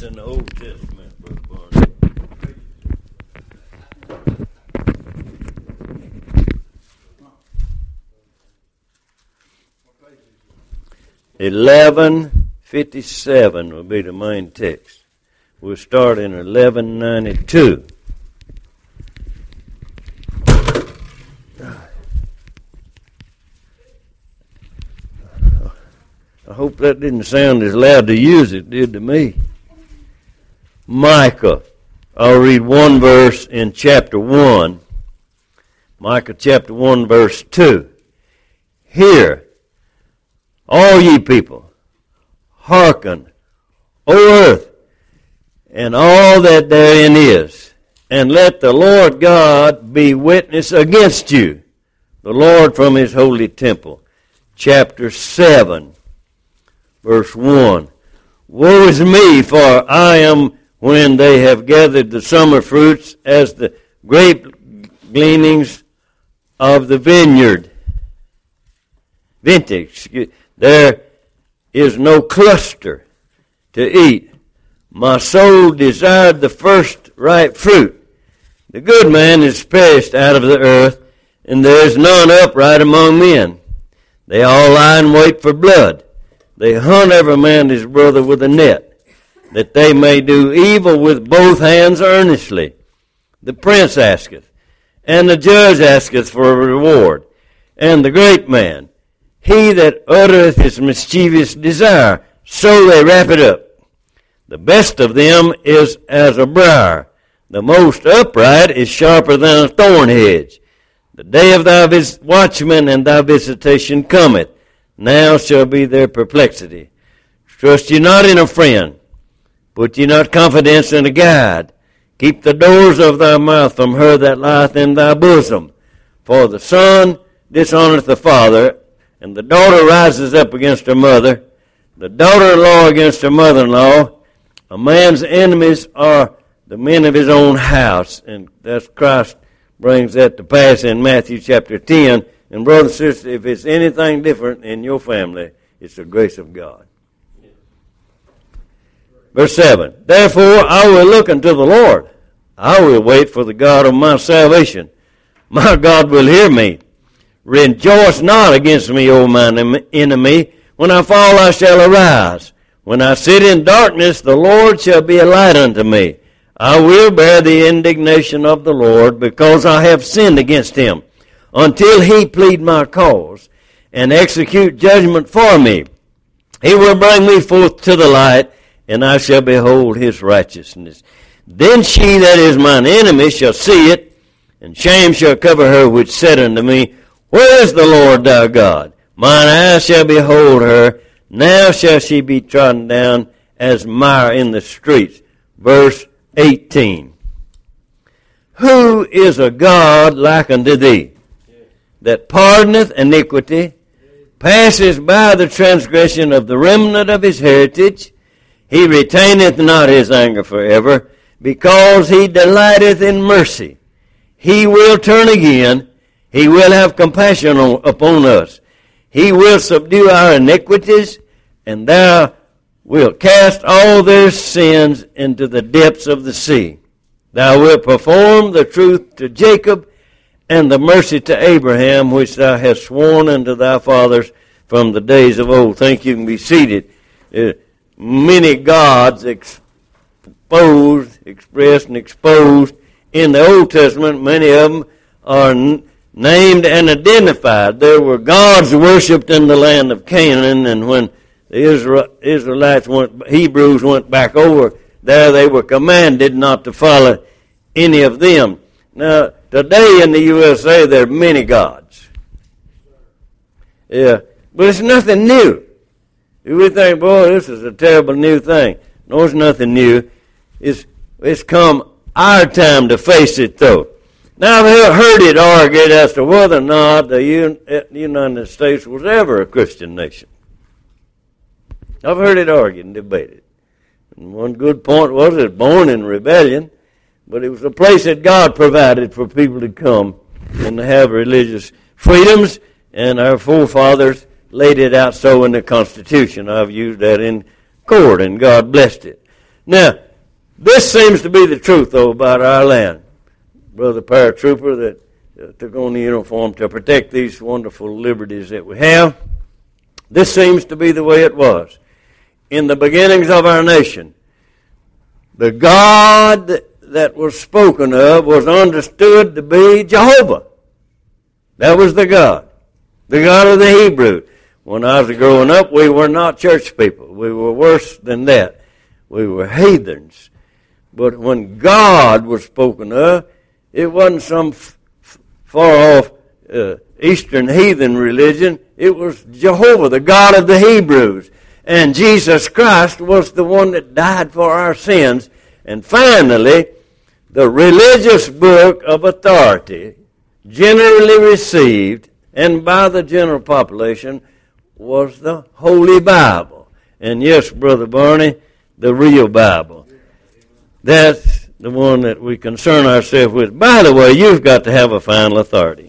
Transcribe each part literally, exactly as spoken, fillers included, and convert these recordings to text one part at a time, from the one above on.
in the Old Testament, Brother Barney? eleven fifty-seven will be the main text. We'll start in eleven ninety-two. I hope that didn't sound as loud to you as it did to me. Micah. I'll read one verse in chapter one. Micah chapter one, verse two. Hear, all ye people, hearken, O earth, and all that therein is, and let the Lord God be witness against you, the Lord from his holy temple. Chapter seven, verse one. Woe is me, for I am when they have gathered the summer fruits as the grape gleanings of the vineyard. Vintage. There is no cluster to eat. My soul desired the first ripe fruit. The good man is perished out of the earth, and there is none upright among men. They all lie in wait for blood. They hunt every man his brother with a net, that they may do evil with both hands earnestly. The prince asketh, and the judge asketh for a reward, and the great man, he that uttereth his mischievous desire, so they wrap it up. The best of them is as a briar. The most upright is sharper than a thorn hedge. The day of thy vis- watchman and thy visitation cometh. Now shall be their perplexity. Trust ye not in a friend. Put ye not confidence in a guide. Keep the doors of thy mouth from her that lieth in thy bosom. For the son dishonoureth the father, and the daughter rises up against her mother, the daughter-in-law against her mother-in-law. A man's enemies are the men of his own house. And that's Christ brings that to pass in Matthew chapter ten. And brothers and sisters, if it's anything different in your family, it's the grace of God. Verse seven. Therefore I will look unto the Lord. I will wait for the God of my salvation. My God will hear me. Rejoice not against me, O mine enemy. When I fall, I shall arise. When I sit in darkness, the Lord shall be a light unto me. I will bear the indignation of the Lord, because I have sinned against him, until he plead my cause, and execute judgment for me. He will bring me forth to the light, and I shall behold his righteousness. Then she that is mine enemy shall see it, and shame shall cover her which said unto me, Where is the Lord thy God? Mine eyes shall behold her. Now shall she be trodden down as mire in the streets. Verse eighteen. Who is a God like unto thee, that pardoneth iniquity, passes by the transgression of the remnant of his heritage? He retaineth not his anger forever, because he delighteth in mercy. He will turn again. He will have compassion on, upon us. He will subdue our iniquities, and thou wilt cast all their sins into the depths of the sea. Thou wilt perform the truth to Jacob, and the mercy to Abraham, which thou hast sworn unto thy fathers from the days of old. Think you can be seated. Uh, many gods exposed, expressed, and exposed in the Old Testament. Many of them are n- named and identified. There were gods worshipped in the land of Canaan, and when the Israel, Israelites went, Hebrews went back over there, they were commanded not to follow any of them. Now, today in the U S A, there are many gods. Yeah, but it's nothing new. We think, boy, this is a terrible new thing. No, it's nothing new. It's, it's come our time to face it, though. Now, I've heard it argued as to whether or not the United States was ever a Christian nation. I've heard it argued and debated. And one good point was it was born in rebellion, but it was a place that God provided for people to come and to have religious freedoms, and our forefathers laid it out so in the Constitution. I've used that in court, and God blessed it. Now, this seems to be the truth, though, about our land. Brother paratrooper that uh, took on the uniform to protect these wonderful liberties that we have. This seems to be the way it was. In the beginnings of our nation, the God that was spoken of was understood to be Jehovah. That was the God, the God of the Hebrews. When I was growing up, we were not church people. We were worse than that. We were heathens. But when God was spoken of, it wasn't some f- f- far-off uh, Eastern heathen religion. It was Jehovah, the God of the Hebrews. And Jesus Christ was the one that died for our sins. And finally, the religious book of authority, generally received, and by the general population, was the Holy Bible. And yes, Brother Barney, the real Bible. That's the one that we concern ourselves with. By the way, you've got to have a final authority.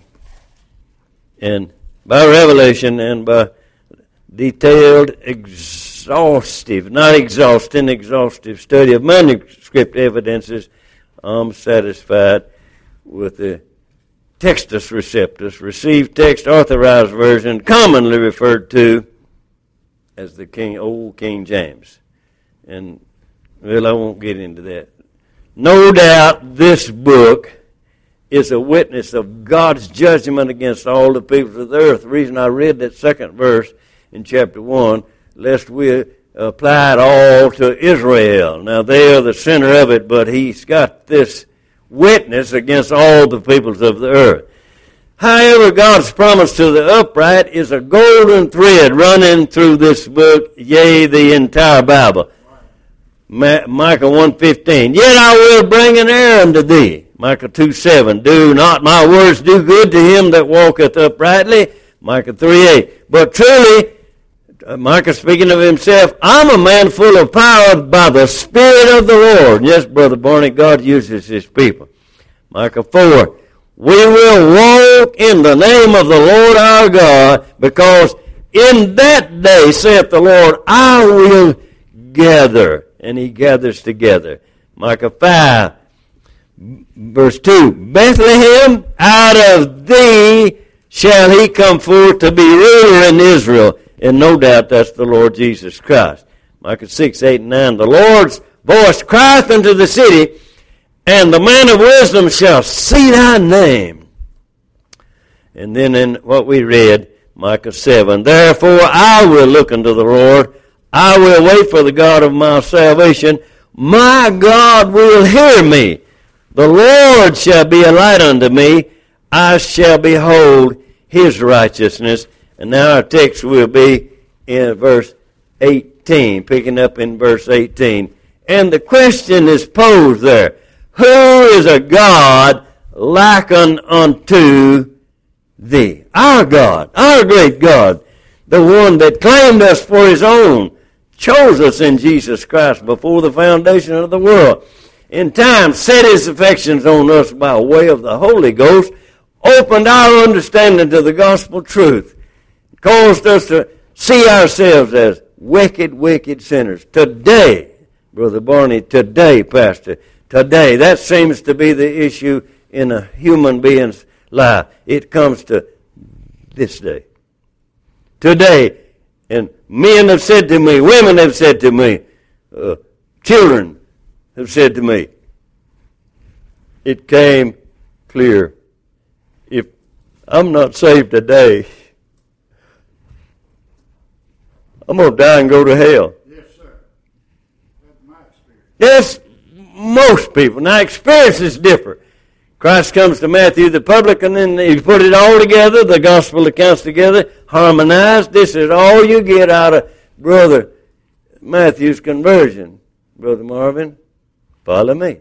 And by revelation and by detailed, exhaustive, not exhausting, exhaustive study of manuscript evidences, I'm satisfied with the Textus Receptus, received text authorized version, commonly referred to as the King, Old King James. And, well, I won't get into that. No doubt this book is a witness of God's judgment against all the peoples of the earth. The reason I read that second verse in chapter one, lest we apply it all to Israel. Now, they are the center of it, but he's got this witness against all the peoples of the earth. However, God's promise to the upright is a golden thread running through this book, yea, the entire Bible. Ma- Micah one fifteen, yet I will bring an heir unto thee. Micah two seven, do not my words do good to him that walketh uprightly. Micah three eight, but truly, uh, Micah speaking of himself, I'm a man full of power by the Spirit of the Lord. Yes, Brother Barney, God uses his people. Micah four, we will walk in the name of the Lord our God, because in that day, saith the Lord, I will gather. And he gathers together. Micah five, verse two, Bethlehem, out of thee shall he come forth to be ruler in Israel. And no doubt that's the Lord Jesus Christ. Micah six, eight, and nine, the Lord's voice crieth unto the city, and the man of wisdom shall see thy name. And then in what we read, Micah seven, therefore I will look unto the Lord, I will wait for the God of my salvation. My God will hear me. The Lord shall be a light unto me. I shall behold his righteousness. And now our text will be in verse eighteen, picking up in verse eighteen. And the question is posed there. Who is a God like unto thee? Our God, our great God, the one that claimed us for his own, chose us in Jesus Christ before the foundation of the world. In time, set his affections on us by way of the Holy Ghost, opened our understanding to the gospel truth, caused us to see ourselves as wicked, wicked sinners. Today, Brother Barney, today, Pastor, today, that seems to be the issue in a human being's life. It comes to this day. Today, and men have said to me, women have said to me, uh, children have said to me, it came clear. If I'm not saved today, I'm going to die and go to hell. Yes, sir. That's my experience. Yes, most people. Now, experience is different. Christ comes to Matthew the publican, and he put it all together, the gospel accounts together, harmonized. This is all you get out of Brother Matthew's conversion. Brother Marvin, follow me.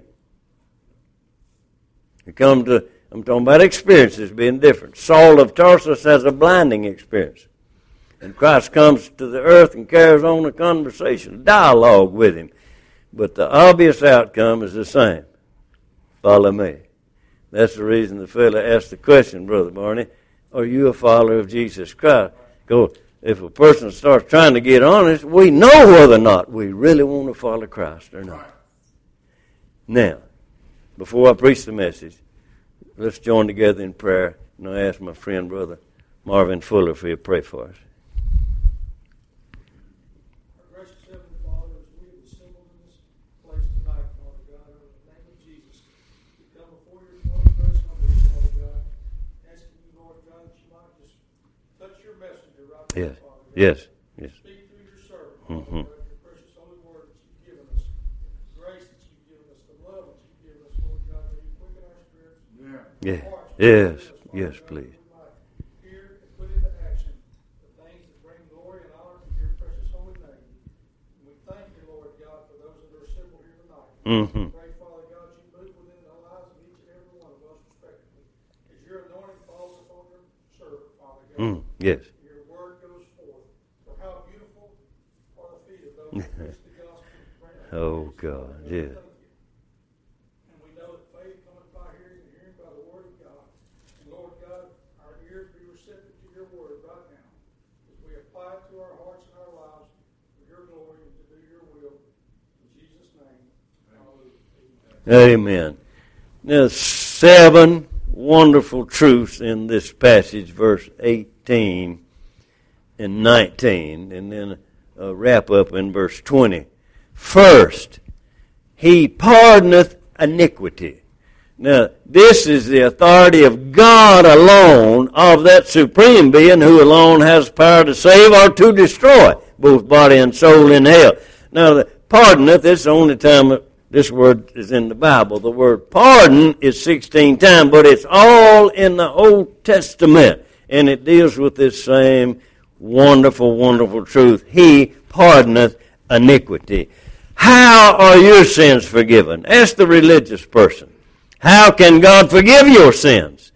You come to, I'm talking about experiences being different. Saul of Tarsus has a blinding experience. And Christ comes to the earth and carries on a conversation, a dialogue with him. But the obvious outcome is the same. Follow me. That's the reason the fellow asked the question, Brother Barney, are you a follower of Jesus Christ? Go, if a person starts trying to get honest, we know whether or not we really want to follow Christ or not. Now, before I preach the message, let's join together in prayer. And I ask my friend, Brother Marvin Fuller, for you to pray for us. Our gracious Heavenly Father, as we have assembled in this place tonight, Father God, in the name of Jesus, we come before your throne of grace humbly, Father God, asking you, Lord God, that you might just touch your messenger right now, Yes, Father God. yes, yes. Speak through your servant, Father Mm-hmm. God, your precious holy word that you've given us, the grace that you've given us, the love that you've given us, Lord God, that you quicken our spirits, Yeah. Yeah. our hearts, Yes, Father yes, God, please. that we might hear and put into action the things that bring glory and honor to your precious holy name. And we thank you, Lord God, for those that are assembled here tonight. Mm-hmm. Pray, Father God, you move within the lives of each and every one of us respectively. As your anointing falls upon your servant, Father God, Mm, yes. your word goes forth. For how beautiful are the feet of those who preach the gospel. Oh, God, yes. And we know that faith cometh by hearing, and hearing by the word of God. And Lord God, our ears be receptive to your word right now, as we apply it to our hearts and our lives for your glory and to do your will. In Jesus' name, hallelujah. Amen. Now, seven wonderful truths in this passage, verse eighteen and nineteen, and then a wrap up in verse twenty. First, he pardoneth iniquity. Now, this is the authority of God alone, of that supreme being who alone has power to save or to destroy, both body and soul in hell. Now, the pardoneth, this is the only time this word is in the Bible. The word pardon is sixteen times, but it's all in the Old Testament, and it deals with this same wonderful, wonderful truth. He pardoneth iniquity. How are your sins forgiven? Ask the religious person. How can God forgive your sins?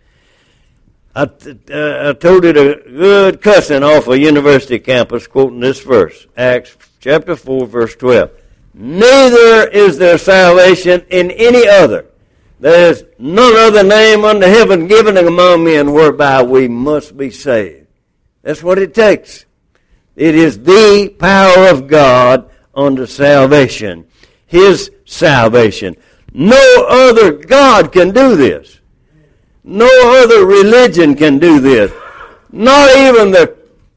I, uh, I told it a good cussing off a university campus quoting this verse, Acts chapter four, verse twelve. Neither is there salvation in any other. There is none other name under heaven given among men whereby we must be saved. That's what it takes. It is the power of God unto salvation. His salvation. No other God can do this. No other religion can do this. Not even the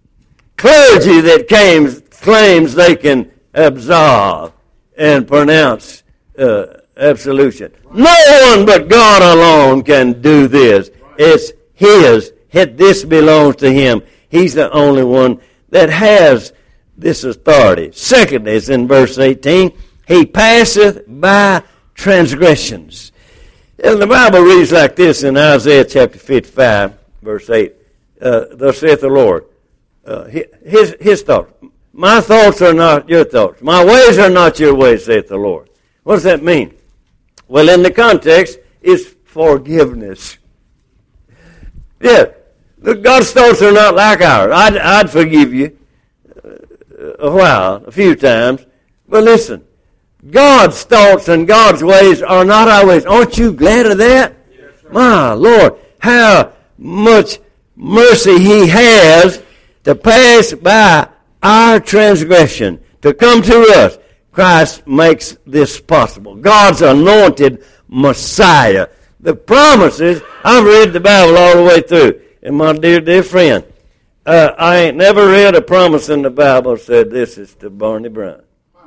clergy that claims, claims they can absolve and pronounce uh, absolution. No one but God alone can do this. It's His. This belongs to Him. He's the only one that has this authority. Secondly, it's in verse eighteen. He passeth by transgressions. And the Bible reads like this in Isaiah chapter fifty-five, verse eight. Uh, thus saith the Lord. Uh, his, his thoughts. My thoughts are not your thoughts. My ways are not your ways, saith the Lord. What does that mean? Well, in the context, it's forgiveness. Yeah, God's thoughts are not like ours. I'd, I'd forgive you a while, a few times. But listen, God's thoughts and God's ways are not our ways. Aren't you glad of that? Yes, my Lord, how much mercy He has to pass by our transgression, to come to us. Christ makes this possible. God's anointed Messiah. The promises, I've read the Bible all the way through. And my dear, dear friend, uh, I ain't never read a promise in the Bible that said this is to Barney Brown.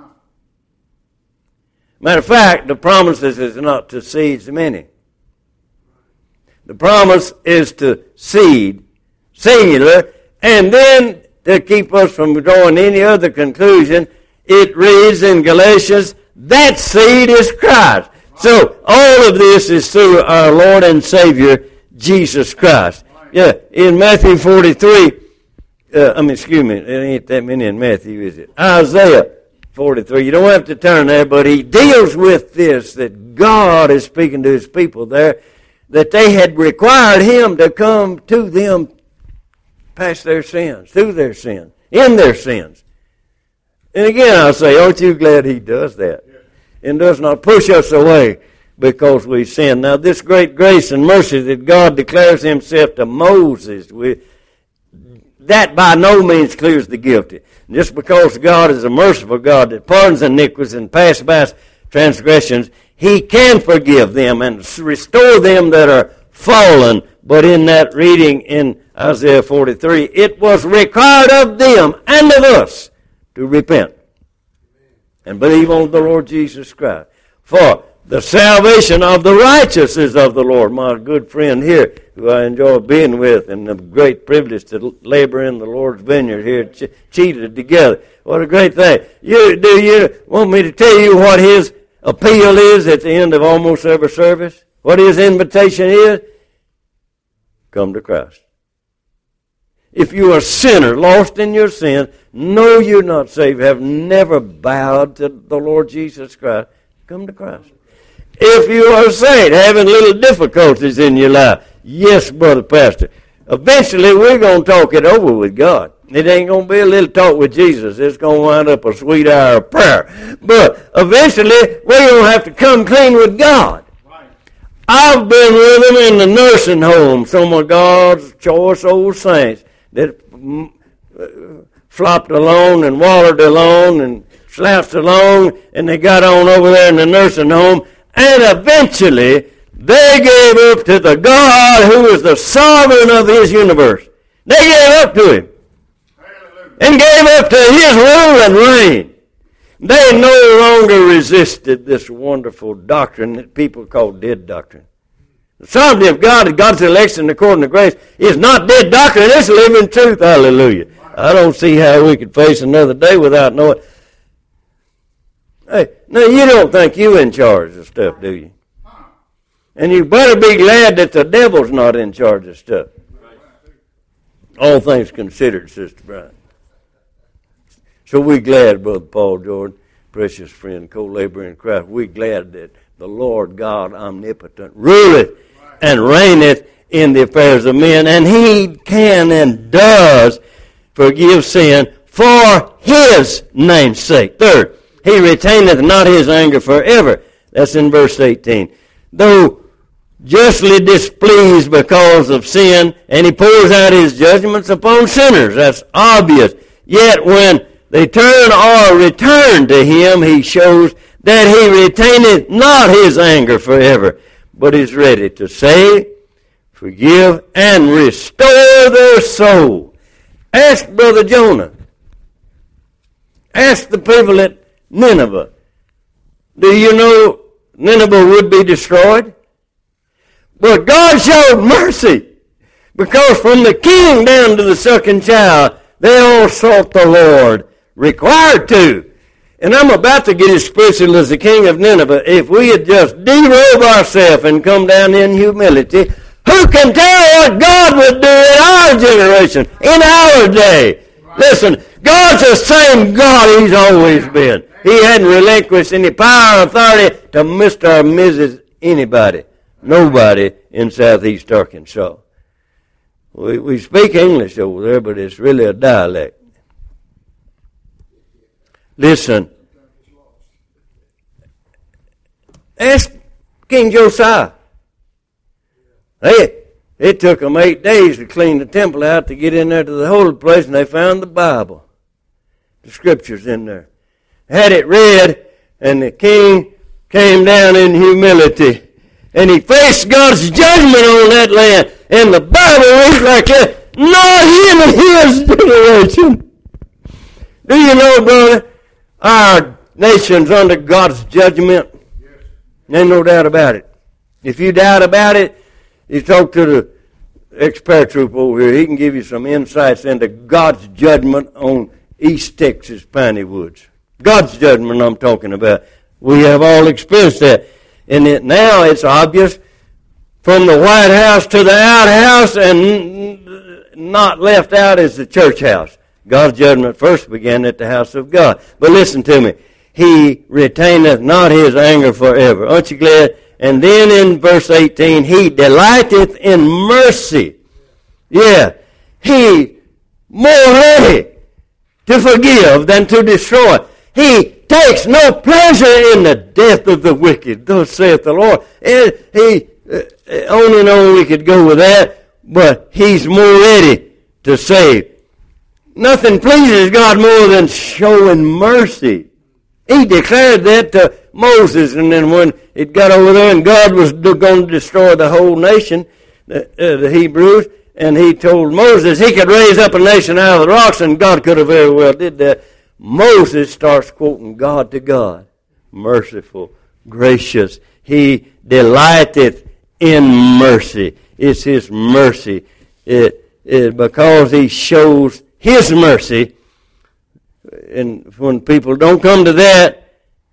Matter of fact, the promises is not to seeds many. The promise is to seed, singular, and then to keep us from drawing any other conclusion, it reads in Galatians, that seed is Christ. So all of this is through our Lord and Savior, Jesus Christ. Yeah, in Matthew forty-three, uh, I mean, excuse me, there ain't that many in Matthew, is it? Isaiah forty-three. You don't have to turn there, but he deals with this, that God is speaking to His people there, that they had required Him to come to them past their sins, through their sins, in their sins. And again, I say, aren't you glad He does that? And does not push us away because we sin. Now, this great grace and mercy that God declares Himself to Moses, we, that by no means clears the guilty. Just because God is a merciful God that pardons iniquities and passes by transgressions, He can forgive them and restore them that are fallen. But in that reading in Isaiah forty-three, it was required of them and of us to repent and believe on the Lord Jesus Christ. For the salvation of the righteous is of the Lord. My good friend here, who I enjoy being with, and the great privilege to labor in the Lord's vineyard here, ch- cheated together. What a great thing. You, do you want me to tell you what his appeal is at the end of almost every service? What his invitation is? Come to Christ. If you are a sinner, lost in your sin, know you're not saved, have never bowed to the Lord Jesus Christ, come to Christ. If you are saved, having little difficulties in your life, yes, brother pastor, eventually we're going to talk it over with God. It ain't going to be a little talk with Jesus. It's going to wind up a sweet hour of prayer. But eventually we're going to have to come clean with God. I've been with them in the nursing home, some of God's choice old saints that flopped along and wallowed along and slouched along, and they got on over there in the nursing home, and eventually they gave up to the God who is the sovereign of His universe. They gave up to Him. Hallelujah. And gave up to His rule and reign. They no longer resisted this wonderful doctrine that people call dead doctrine. The sovereignty of God and God's election according to grace is not dead doctrine, it's living truth. Hallelujah. I don't see how we could face another day without knowing. Hey, now you don't think you're in charge of stuff, do you? And you better be glad that the devil's not in charge of stuff. All things considered, Sister Brian. So we're glad, Brother Paul Jordan, precious friend, co-laborer in Christ, we're glad that the Lord God omnipotent ruleth and reigneth in the affairs of men, and He can and does forgive sin for His name's sake. Third, He retaineth not His anger forever. That's in verse eighteen. Though justly displeased because of sin, and He pours out His judgments upon sinners. That's obvious. Yet when they turn or return to Him, He shows that He retaineth not His anger forever, but is ready to save, forgive, and restore their soul. Ask Brother Jonah. Ask the people at Nineveh. Do you know Nineveh would be destroyed? But God showed mercy, because from the king down to the sucking child, they all sought the Lord, required to. And I'm about to get as spiritual as the king of Nineveh. If we had just derobe ourselves and come down in humility, who can tell what God would do in our generation, in our day? Listen, God's the same God He's always been. He hadn't relinquished any power or authority to Mister or Missus anybody. Nobody in southeast Arkansas. We, we speak English over there, but it's really a dialect. Listen. Ask King Josiah. Hey, it took them eight days to clean the temple out to get in there to the holy place, and they found the Bible. The scriptures in there. Had it read, and the king came down in humility, and he faced God's judgment on that land. And the Bible reads like that, not him and his generation. Do you know, brother, our nation's under God's judgment? Yes. Ain't no doubt about it. If you doubt about it, you talk to the ex-paratroop over here. He can give you some insights into God's judgment on East Texas piney woods. God's judgment I'm talking about. We have all experienced that. And it, now it's obvious from the White House to the outhouse, and not left out is the church house. God's judgment first began at the house of God. But listen to me. He retaineth not His anger forever. Aren't you glad? And then in verse eighteen, He delighteth in mercy. Yeah. He more ready to forgive than to destroy. He takes no pleasure in the death of the wicked, thus saith the Lord. And he, uh, on and on we could go with that, but He's more ready to save. Nothing pleases God more than showing mercy. He declared that to Moses, and then when it got over there and God was going to destroy the whole nation, the, uh, the Hebrews, and he told Moses he could raise up a nation out of the rocks, and God could have very well did that. Moses starts quoting God to God. Merciful, gracious. He delighteth in mercy. It's his mercy. It, it, because he shows his mercy. And when people don't come to that,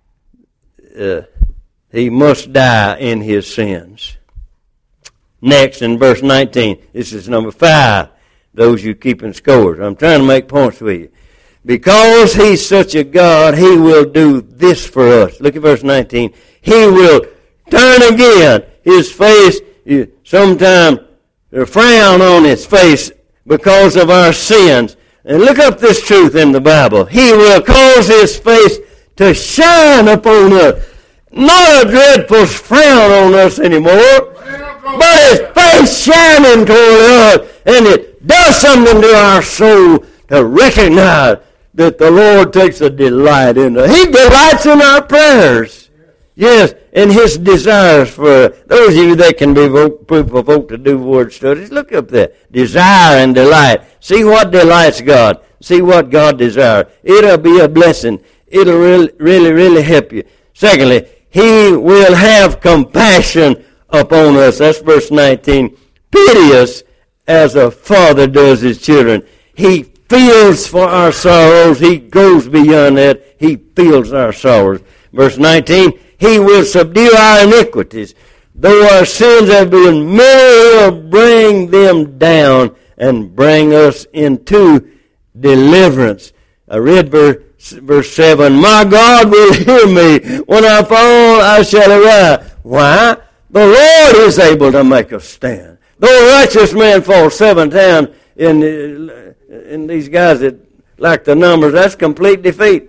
uh, he must die in his sins. Next, in verse nineteen, this is number five, those you keeping scores. I'm trying to make points with you. Because he's such a God, he will do this for us. Look at verse nineteen. He will turn again his face, sometime frown on his face because of our sins. And look up this truth in the Bible. He will cause his face to shine upon us. Not a dreadful frown on us anymore, but his face shining toward us. And it does something to our soul to recognize that the Lord takes a delight in us. He delights in our prayers. Yes, and his desires for those of you that can be provoked to do word studies, look up there. Desire and delight. See what delights God. See what God desires. It'll be a blessing. It'll really, really, really help you. Secondly, he will have compassion upon us. That's verse nineteen. Pity us as a father does his children. He feels for our sorrows. He goes beyond that. He feels our sorrows. Verse nineteen. He will subdue our iniquities. Though our sins have been many, he will bring them down and bring us into deliverance. I read verse, verse seven. My God will hear me. When I fall, I shall arise. Why? The Lord is able to make us stand. Though a righteous man falls seven times in, in these guys that like the numbers, that's complete defeat.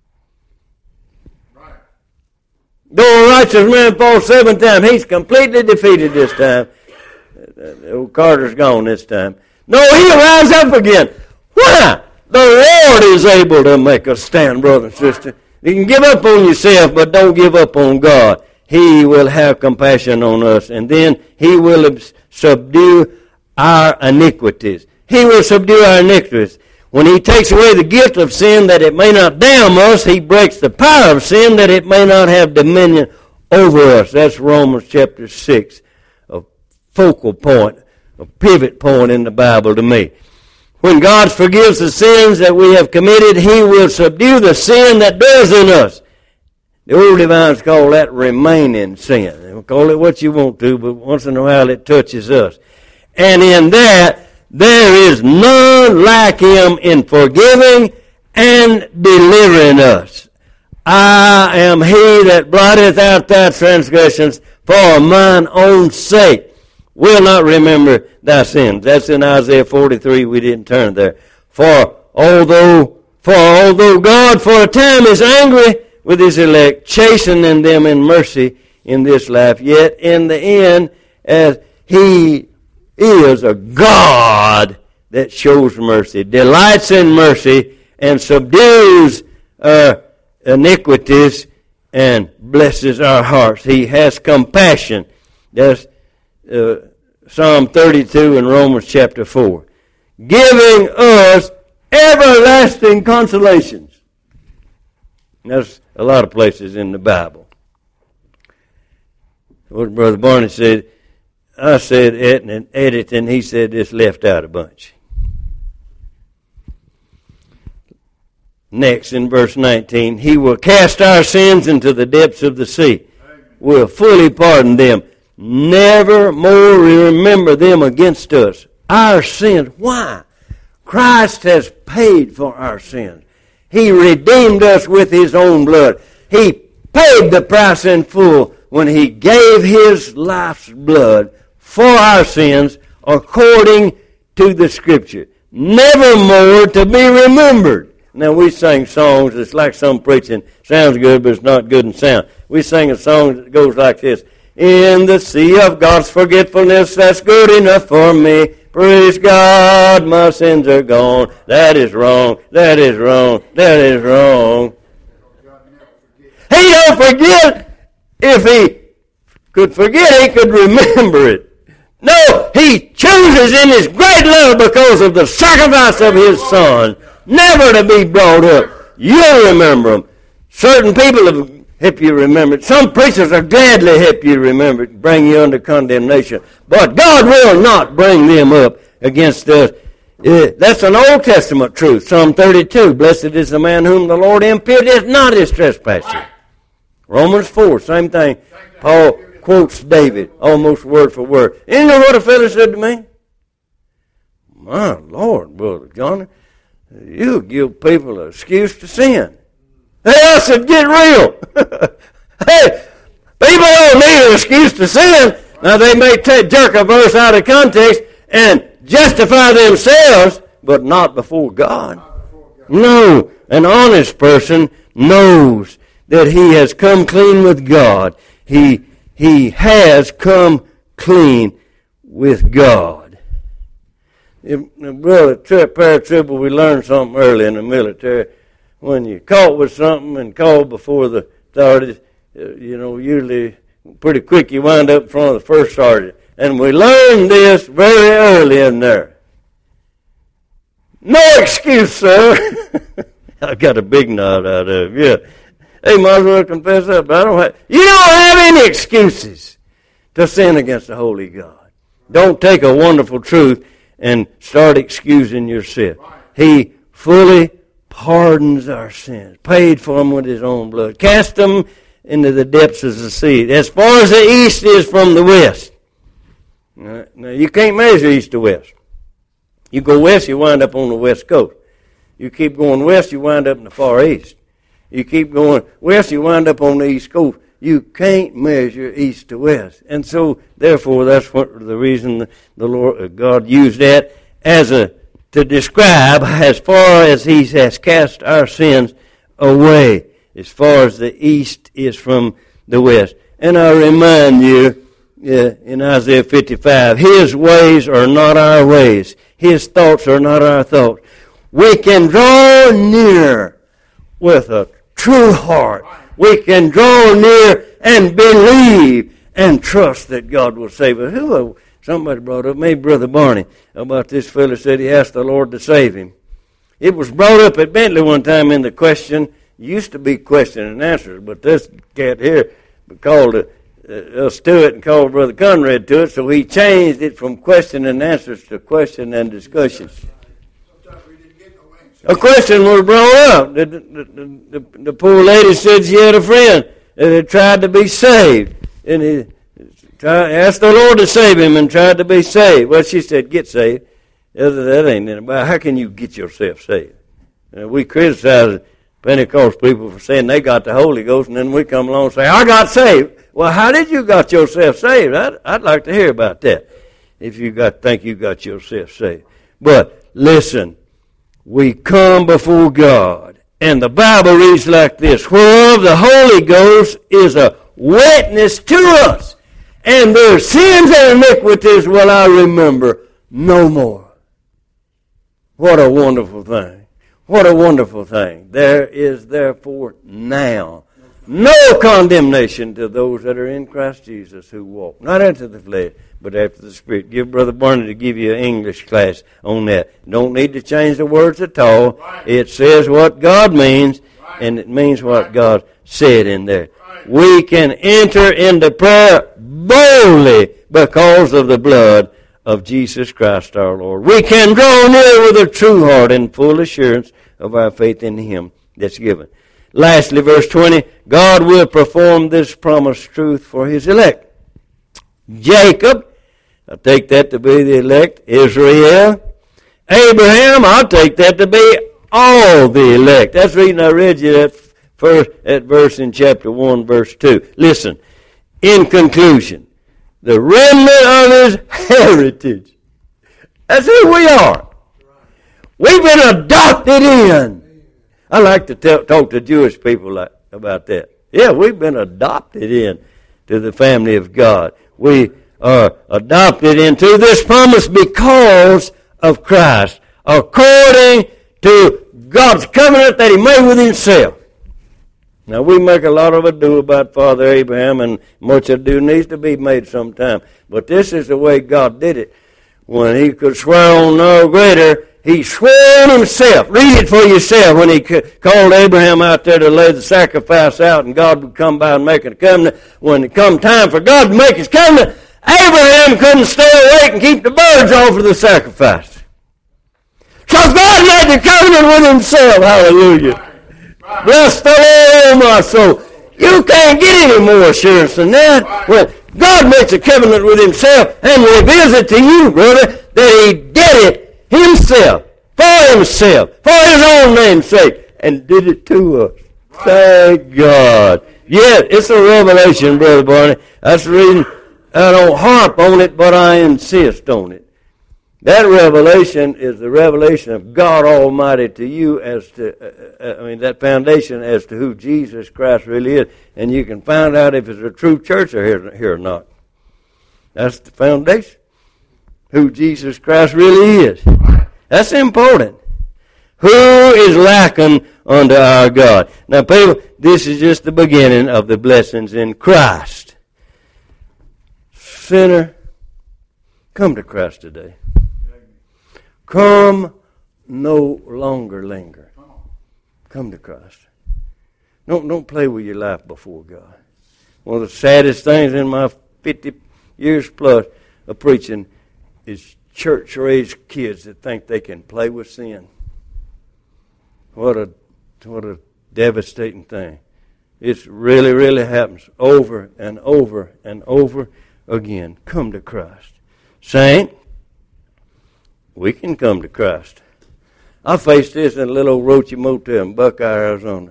Though a righteous man falls seven times, he's completely defeated this time. Old Carter's gone this time. No, he'll rise up again. Why? The Lord is able to make us stand, brother and sister. You can give up on yourself, but don't give up on God. He will have compassion on us, and then he will subdue our iniquities. He will subdue our iniquities. When he takes away the guilt of sin that it may not damn us, he breaks the power of sin that it may not have dominion over us. That's Romans chapter six, a focal point, a pivot point in the Bible to me. When God forgives the sins that we have committed, he will subdue the sin that dwells in us. The old divines call that remaining sin. They'll call it what you want to, but once in a while it touches us. And in that, there is none like him in forgiving and delivering us. I am he that blotteth out thy transgressions for mine own sake. Will not remember thy sins. That's in Isaiah forty-three. We didn't turn there. For although, for although God for a time is angry with his elect, chastening them in mercy in this life, yet in the end, as he is a God that shows mercy, delights in mercy, and subdues our iniquities and blesses our hearts. He has compassion. That's uh, Psalm thirty-two and Romans chapter four. Giving us everlasting consolations. That's a lot of places in the Bible. What Brother Barney said, I said edit, and he said this left out a bunch. Next, in verse nineteen, he will cast our sins into the depths of the sea. Will fully pardon them. Never more remember them against us. Our sins. Why? Christ has paid for our sins. He redeemed us with his own blood. He paid the price in full when he gave his life's blood for our sins according to the Scripture. Never more to be remembered. Now we sing songs, it's like some preaching. Sounds good, but it's not good in sound. We sing a song that goes like this. In the sea of God's forgetfulness, that's good enough for me. Praise God, my sins are gone. That is wrong. That is wrong. That is wrong. He don't forget. If he could forget, he could remember it. No, he chooses in his great love because of the sacrifice of his son never to be brought up. You'll remember them. Certain people have helped you remember it. Some preachers will gladly help you remember it, bring you under condemnation. But God will not bring them up against us. Uh, that's an Old Testament truth. Psalm thirty-two, blessed is the man whom the Lord imputeth not his trespasses. Romans four, same thing. Paul quotes David almost word for word. You know what a fellow said to me? My Lord, Brother Johnny, you give people an excuse to sin. Hey, I said, get real. Hey, people don't need an excuse to sin. Now, they may take, jerk a verse out of context and justify themselves, but not before God. No, an honest person knows that he has come clean with God. He, he has come clean with God. If, brother, paratrooper, we learned something early in the military. When you're caught with something and called before the authorities, you know, usually pretty quick you wind up in front of the first sergeant. And we learned this very early in there. No excuse, sir. I got a big nod out of it, yeah. Hey, might as well confess that, but I don't have, you don't have any excuses to sin against the holy God. Don't take a wonderful truth and start excusing yourself. He fully pardons our sins, paid for them with his own blood, cast them into the depths of the sea, as far as the east is from the west. Now, now you can't measure east to west. You go west, you wind up on the west coast. You keep going west, you wind up in the far east. You keep going west, you wind up on the east coast. You can't measure east to west. And so, therefore, that's what the reason the, the Lord God used that as a to describe as far as he has cast our sins away, as far as the east is from the west. And I remind you, uh, in Isaiah fifty-five, his ways are not our ways. His thoughts are not our thoughts. We can draw near with a true heart. We can draw near and believe and trust that God will save us. Who? Somebody brought up, maybe Brother Barney, about this fellow said he asked the Lord to save him. It was brought up at Bentley one time in the question. It used to be question and answers, but this cat here called uh, us to it and called Brother Conrad to it, so he changed it from question and answers to question and discussions. A question was brought up. The, the, the, the poor lady said she had a friend that had tried to be saved, and he Try, asked the Lord to save him and tried to be saved. Well, she said, get saved. That ain't it. Well, how can you get yourself saved? Uh, we criticize Pentecost people for saying they got the Holy Ghost, and then we come along and say, I got saved. Well, how did you got yourself saved? I'd, I'd like to hear about that, if you got think you got yourself saved. But listen, we come before God, and the Bible reads like this, whereof the Holy Ghost is a witness to us. And their sins and iniquities will I remember no more. What a wonderful thing. What a wonderful thing. There is therefore now no condemnation to those that are in Christ Jesus who walk, not after the flesh, but after the Spirit. Give Brother Barney to give you an English class on that. Don't need to change the words at all. Right. It says what God means, right. And it means what right. God said in there. Right. We can enter into prayer boldly because of the blood of Jesus Christ our Lord. We can draw near with a true heart and full assurance of our faith in Him that's given. Lastly, verse twenty, God will perform this promised truth for His elect. Jacob, I take that to be the elect. Israel, Abraham, I'll take that to be all the elect. That's the reason I read you that first that verse in chapter one, verse two. Listen, in conclusion, the remnant of His heritage. That's who we are. We've been adopted in. I like to tell, talk to Jewish people like, about that. Yeah, we've been adopted in to the family of God. We are adopted into this promise because of Christ, according to God's covenant that he made with himself. Now, we make a lot of ado about Father Abraham, and much ado needs to be made sometime. But this is the way God did it. When he could swear on no greater, he swore on himself. Read it for yourself. When he called Abraham out there to lay the sacrifice out, and God would come by and make a covenant. When it come time for God to make his covenant, Abraham couldn't stay awake and keep the birds off of the sacrifice. So God made the covenant with himself. Hallelujah. Bless the Lord, my soul. You can't get any more assurance than that. When God makes a covenant with himself and reveals it to you, brother, that he did it himself, for himself, for his own name's sake, and did it to us. Thank God. Yeah, it's a revelation, Brother Barney. That's the reason I don't harp on it, but I insist on it. That revelation is the revelation of God Almighty to you as to, uh, I mean, that foundation as to who Jesus Christ really is. And you can find out if it's a true church here, here or not. That's the foundation. Who Jesus Christ really is. That's important. Who is lacking unto our God? Now, people, this is just the beginning of the blessings in Christ. Sinner, come to Christ today. Come no longer linger. Come to Christ. Don't, don't play with your life before God. One of the saddest things in my fifty years plus of preaching is church-raised kids that think they can play with sin. What a, what a devastating thing. It really, really happens over and over and over again. Come to Christ. Saint, we can come to Christ. I faced this in a little old Roachy Motel in Buckeye, Arizona.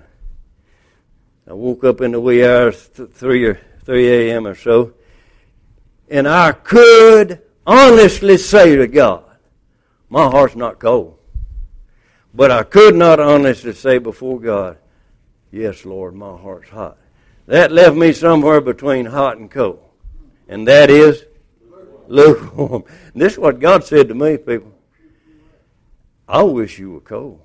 I woke up in the wee hours, th- three or three a.m. or so, and I could honestly say to God, my heart's not cold. But I could not honestly say before God, yes, Lord, my heart's hot. That left me somewhere between hot and cold. And that is lukewarm. This is what God said to me, people. I wish you were cold.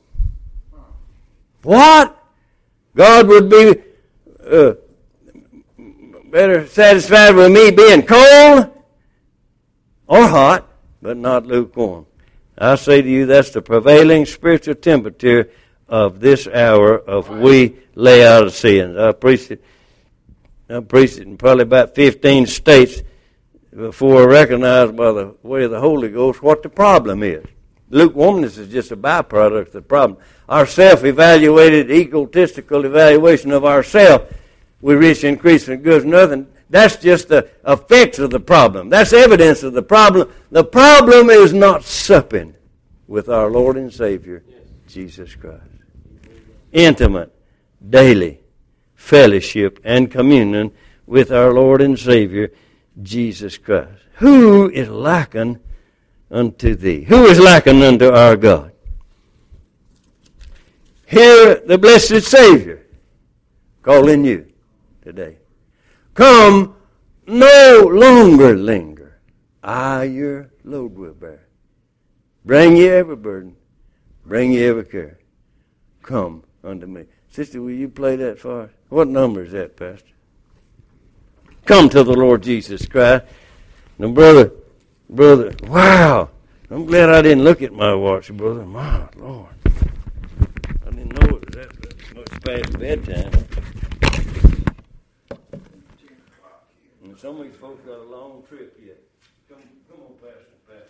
What? God would be uh, better satisfied with me being cold or hot, but not lukewarm. I say to you, that's the prevailing spiritual temperature of this hour of we lay out of sins. I preached it, I preached it in probably about fifteen states before I recognized by the way of the Holy Ghost what the problem is. Lukewarmness is just a byproduct of the problem. Our self-evaluated, egotistical evaluation of ourselves, we reach increase in goods and nothing. That's just the effects of the problem. That's evidence of the problem. The problem is not supping with our Lord and Savior, Jesus Christ. Intimate, daily fellowship and communion with our Lord and Savior, Jesus Christ. Who is lacking unto thee? Who is lacking unto our God? Hear the blessed Savior calling you today. Come, no longer linger. I your load will bear. Bring ye every burden. Bring ye every care. Come unto me. Sister, will you play that for us? What number is that, Pastor? Come to the Lord Jesus Christ. Now, brother, brother, wow. I'm glad I didn't look at my watch, brother. My Lord. I didn't know it was that, that much past bedtime. And some of these folks got a long trip yet. Come, come on, Pastor, Pastor.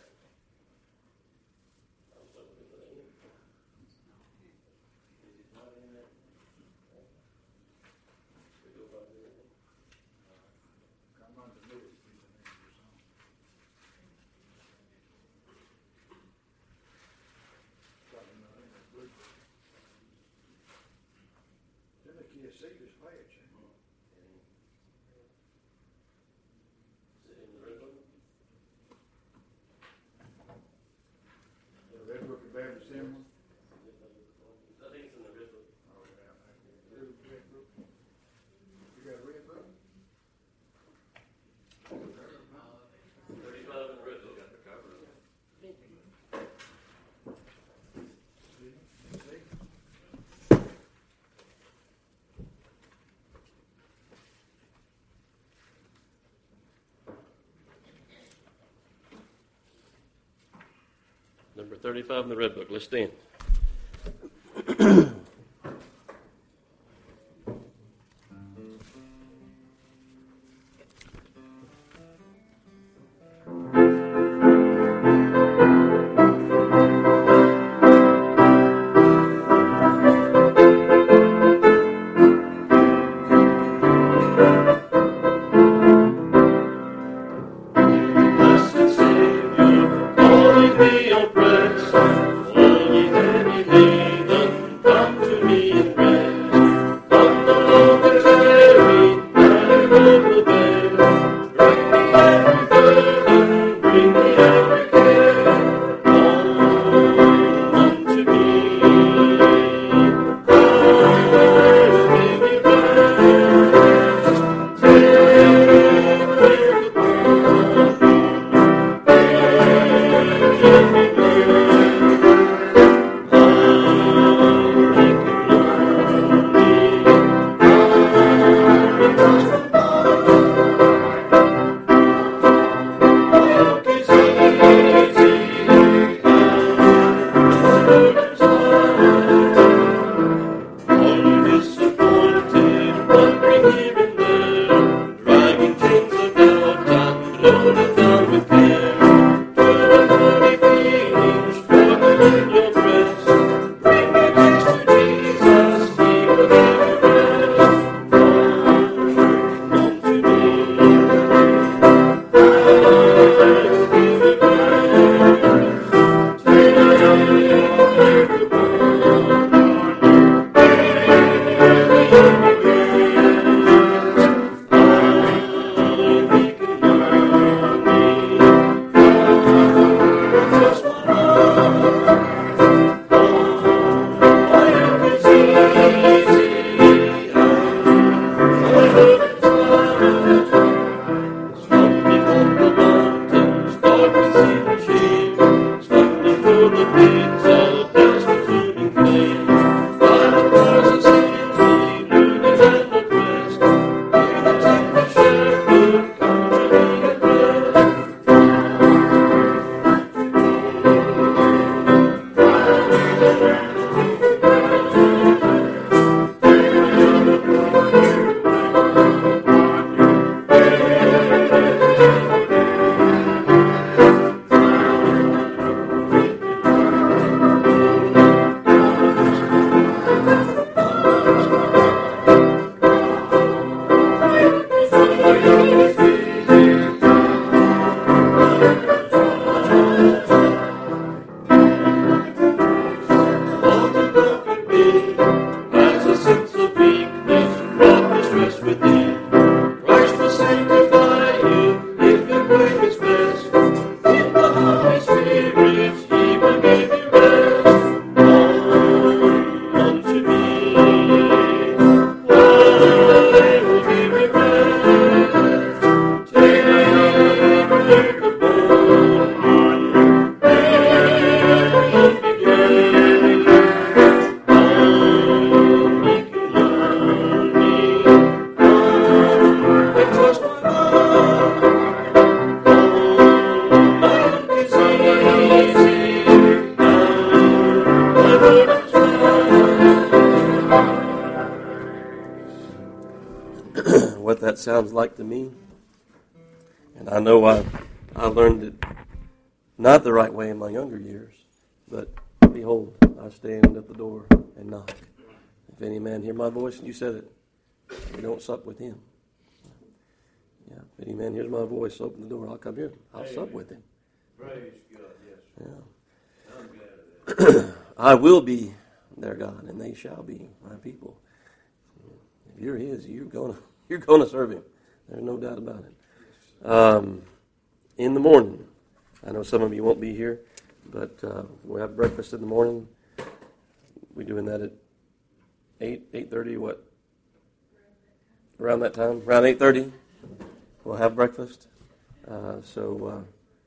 Number thirty-five in the Red Book. Let's stand. What that sounds like to me. And I know I, I learned it not the right way in my younger years, but behold, I stand at the door and knock. If any man hear my voice, and you said it, you don't sup with him. Yeah, if any man hears my voice, open the door, I'll come in. I'll Amen. Sup with him. Praise God, yes. Yeah. I'm glad of that. I will be their God, and they shall be my people. If you're his, you're gonna you're gonna serve him. There's no doubt about it. Um, in the morning, I know some of you won't be here, but uh, we'll have breakfast in the morning. We're doing that at eight, eight thirty. What? Around that time, around eight thirty, we'll have breakfast. Uh, so uh,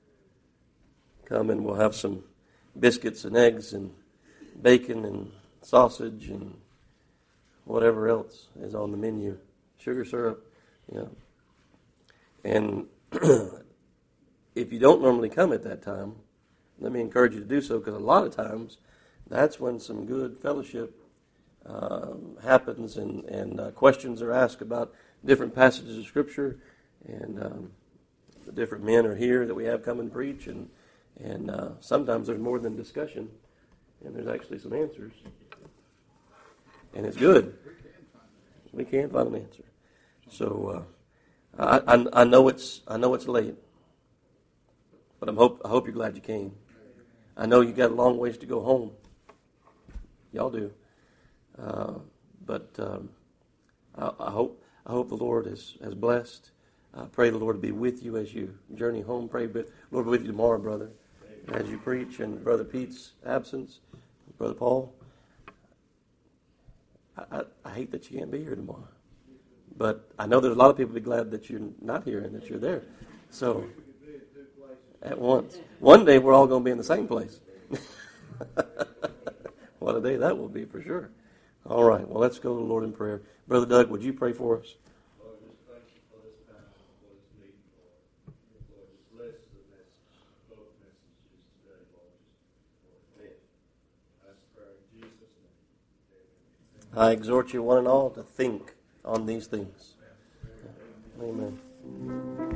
come and we'll have some biscuits and eggs and bacon and sausage and whatever else is on the menu. Sugar syrup, yeah. And if you don't normally come at that time, let me encourage you to do so, because a lot of times that's when some good fellowship um, happens, and, and uh, questions are asked about different passages of Scripture, and um, the different men are here that we have come and preach, and, and uh, sometimes there's more than discussion, and there's actually some answers. And it's good. We can find an answer. So uh, I, I, I know it's I know it's late, but I'm hope I hope you're glad you came. I know you got a long ways to go home. Y'all do, uh, but um, I, I hope I hope the Lord has has blessed. I pray the Lord to be with you as you journey home. Pray the Lord be with you tomorrow, brother, as you preach, and Brother Pete's absence, Brother Paul. I, I, I hate that you can't be here tomorrow. But I know there's a lot of people be glad that you're not here and that you're there. So, at once. One day we're all going to be in the same place. What a day that will be for sure. All right, well, let's go to the Lord in prayer. Brother Doug, would you pray for us? Lord, just thank you for this time, for this meeting, Lord. Lord, just bless the message, both messages today, Lord. Just, Lord, that's prayer in Jesus' name. Amen. I exhort you one and all to think on these things. Amen.